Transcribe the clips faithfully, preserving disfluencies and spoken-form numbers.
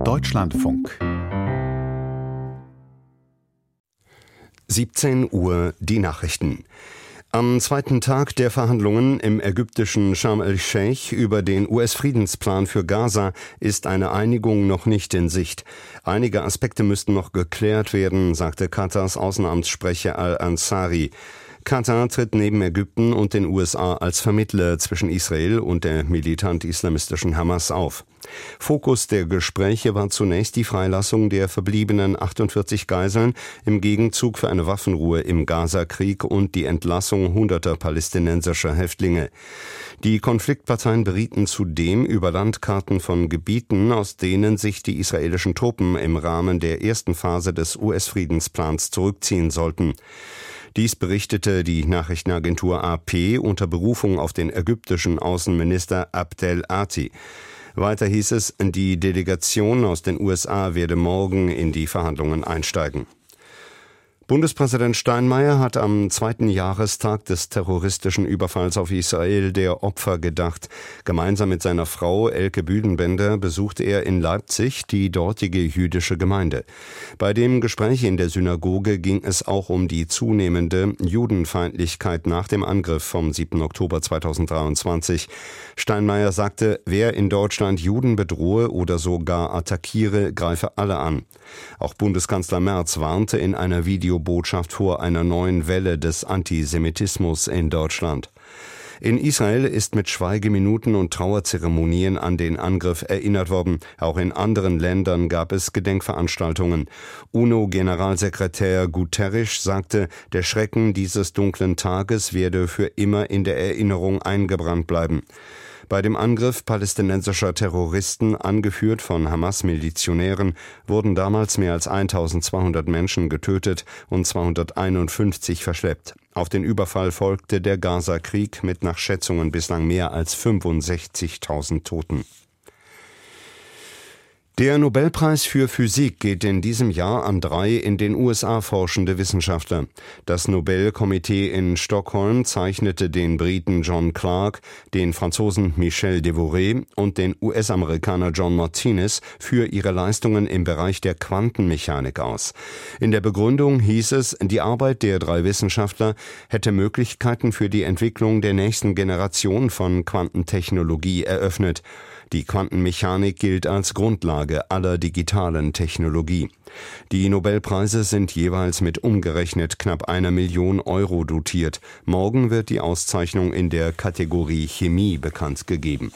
Deutschlandfunk. siebzehn Uhr die Nachrichten. Am zweiten Tag der Verhandlungen im ägyptischen Sharm el-Sheikh über den U S-Friedensplan für Gaza ist eine Einigung noch nicht in Sicht. Einige Aspekte müssten noch geklärt werden, sagte Katars Außenamtssprecher Al-Ansari. Katar tritt neben Ägypten und den U S A als Vermittler zwischen Israel und der militant-islamistischen Hamas auf. Fokus der Gespräche war zunächst die Freilassung der verbliebenen achtundvierzig Geiseln im Gegenzug für eine Waffenruhe im Gaza-Krieg und die Entlassung hunderter palästinensischer Häftlinge. Die Konfliktparteien berieten zudem über Landkarten von Gebieten, aus denen sich die israelischen Truppen im Rahmen der ersten Phase des U S-Friedensplans zurückziehen sollten. Dies berichtete die Nachrichtenagentur A P unter Berufung auf den ägyptischen Außenminister Abdel Ati. Weiter hieß es, die Delegation aus den U S A werde morgen in die Verhandlungen einsteigen. Bundespräsident Steinmeier hat am zweiten Jahrestag des terroristischen Überfalls auf Israel der Opfer gedacht. Gemeinsam mit seiner Frau Elke Büdenbender besuchte er in Leipzig die dortige jüdische Gemeinde. Bei dem Gespräch in der Synagoge ging es auch um die zunehmende Judenfeindlichkeit nach dem Angriff vom siebten Oktober zweitausenddreiundzwanzig. Steinmeier sagte, wer in Deutschland Juden bedrohe oder sogar attackiere, greife alle an. Auch Bundeskanzler Merz warnte in einer Videobotschaft vor einer neuen Welle des Antisemitismus in Deutschland. In Israel ist mit Schweigeminuten und Trauerzeremonien an den Angriff erinnert worden. Auch in anderen Ländern gab es Gedenkveranstaltungen. UNO-Generalsekretär Guterres sagte, der Schrecken dieses dunklen Tages werde für immer in der Erinnerung eingebrannt bleiben. Bei dem Angriff palästinensischer Terroristen, angeführt von Hamas-Milizionären, wurden damals mehr als eintausendzweihundert Menschen getötet und zweihunderteinundfünfzig verschleppt. Auf den Überfall folgte der Gaza-Krieg mit nach Schätzungen bislang mehr als fünfundsechzigtausend Toten. Der Nobelpreis für Physik geht in diesem Jahr an drei in den U S A forschende Wissenschaftler. Das Nobelkomitee in Stockholm zeichnete den Briten John Clark, den Franzosen Michel Devoret und den U S-Amerikaner John Martinez für ihre Leistungen im Bereich der Quantenmechanik aus. In der Begründung hieß es, die Arbeit der drei Wissenschaftler hätte Möglichkeiten für die Entwicklung der nächsten Generation von Quantentechnologie eröffnet. Die Quantenmechanik gilt als Grundlage aller digitalen Technologie. Die Nobelpreise sind jeweils mit umgerechnet knapp einer Million Euro dotiert. Morgen wird die Auszeichnung in der Kategorie Chemie bekannt gegeben.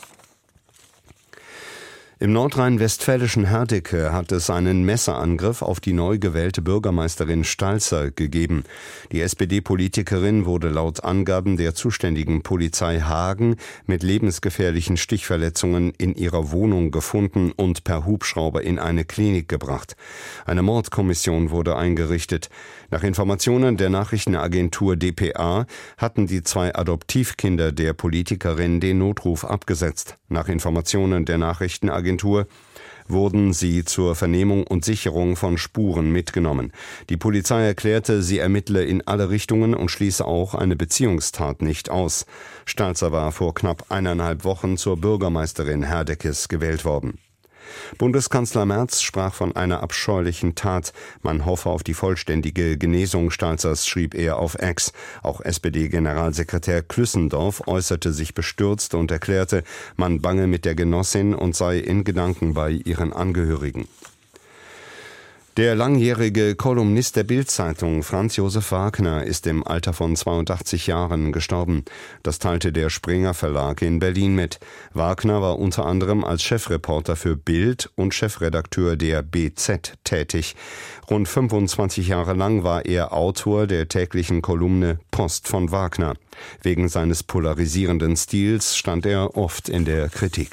Im nordrhein-westfälischen Herdecke hat es einen Messerangriff auf die neu gewählte Bürgermeisterin Stalzer gegeben. Die S P D-Politikerin wurde laut Angaben der zuständigen Polizei Hagen mit lebensgefährlichen Stichverletzungen in ihrer Wohnung gefunden und per Hubschrauber in eine Klinik gebracht. Eine Mordkommission wurde eingerichtet. Nach Informationen der Nachrichtenagentur D P A hatten die zwei Adoptivkinder der Politikerin den Notruf abgesetzt. Nach Informationen der Nachrichtenagentur wurden sie zur Vernehmung und Sicherung von Spuren mitgenommen. Die Polizei erklärte, sie ermittle in alle Richtungen und schließe auch eine Beziehungstat nicht aus. Stalzer war vor knapp eineinhalb Wochen zur Bürgermeisterin Herdeckes gewählt worden. Bundeskanzler Merz sprach von einer abscheulichen Tat. Man hoffe auf die vollständige Genesung Stalzers, schrieb er auf X. Auch S P D-Generalsekretär Klüssendorf äußerte sich bestürzt und erklärte, man bange mit der Genossin und sei in Gedanken bei ihren Angehörigen. Der langjährige Kolumnist der Bild-Zeitung Franz Josef Wagner ist im Alter von zweiundachtzig Jahren gestorben. Das teilte der Springer Verlag in Berlin mit. Wagner war unter anderem als Chefreporter für Bild und Chefredakteur der B Z tätig. Rund fünfundzwanzig Jahre lang war er Autor der täglichen Kolumne Post von Wagner. Wegen seines polarisierenden Stils stand er oft in der Kritik.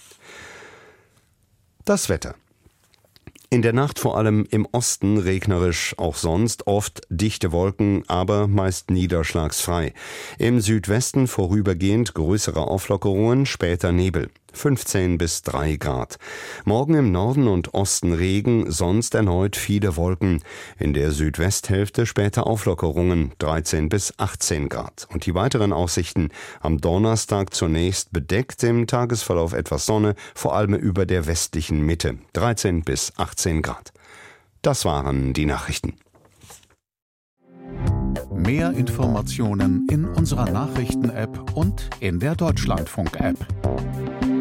Das Wetter. In der Nacht vor allem im Osten regnerisch, auch sonst oft dichte Wolken, aber meist niederschlagsfrei. Im Südwesten vorübergehend größere Auflockerungen, später Nebel. fünfzehn bis drei Grad. Morgen im Norden und Osten Regen, sonst erneut viele Wolken. In der Südwesthälfte später Auflockerungen, dreizehn bis achtzehn Grad. Und die weiteren Aussichten: am Donnerstag zunächst bedeckt, im Tagesverlauf etwas Sonne, vor allem über der westlichen Mitte, dreizehn bis achtzehn Grad. Das waren die Nachrichten. Mehr Informationen in unserer Nachrichten-App und in der Deutschlandfunk-App.